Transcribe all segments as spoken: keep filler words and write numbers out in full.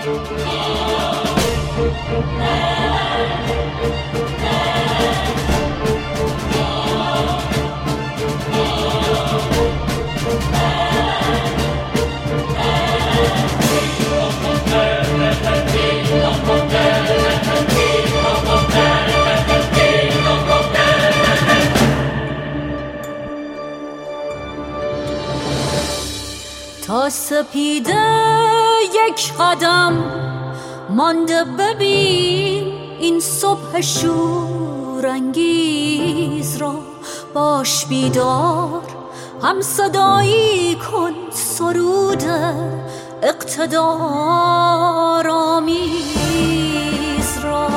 تا سپیده یک قدم مانده، ببین این صبح شورانگیز را. باش بیدار، هم صدایی کن سرود اقتدار آمیز را.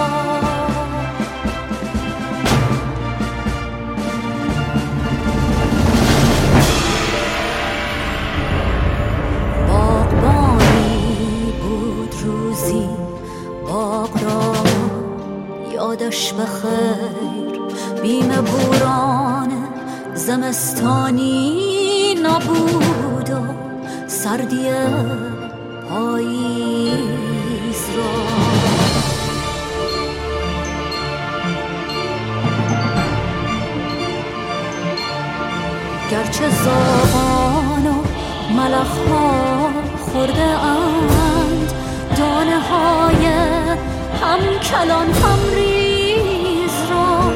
یادش بخیر، بیم بوران زمستانی نبود و سردی پاییز را. گرچه زاغان و ملخ‌ها خورده اند دانه های هم کلان هم ریز را.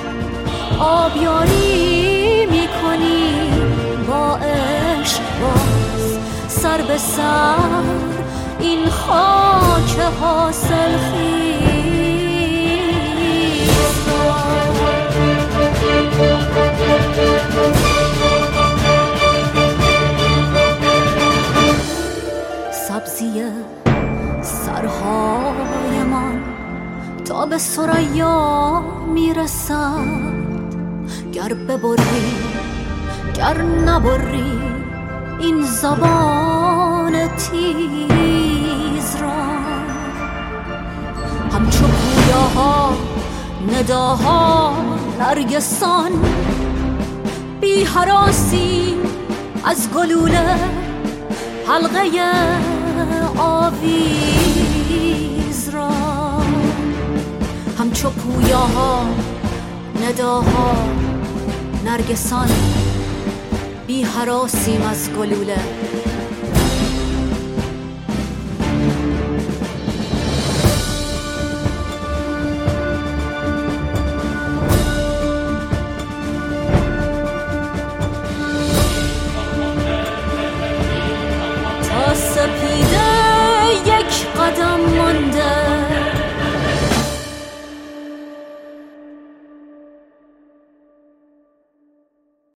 آبیاری می کنی با عشق باز، سر به سر این خاک حاصل خیز را. سبزی سرهای من تا به ثریا میرسد. گر ببری گر نبری این زبان تیز را. همچو گویاها نداها نرگسان، بی هراسی از گلوله حلقه آویز را. همچو پویاها نداها نرگسان، بی هراسیم از گلوله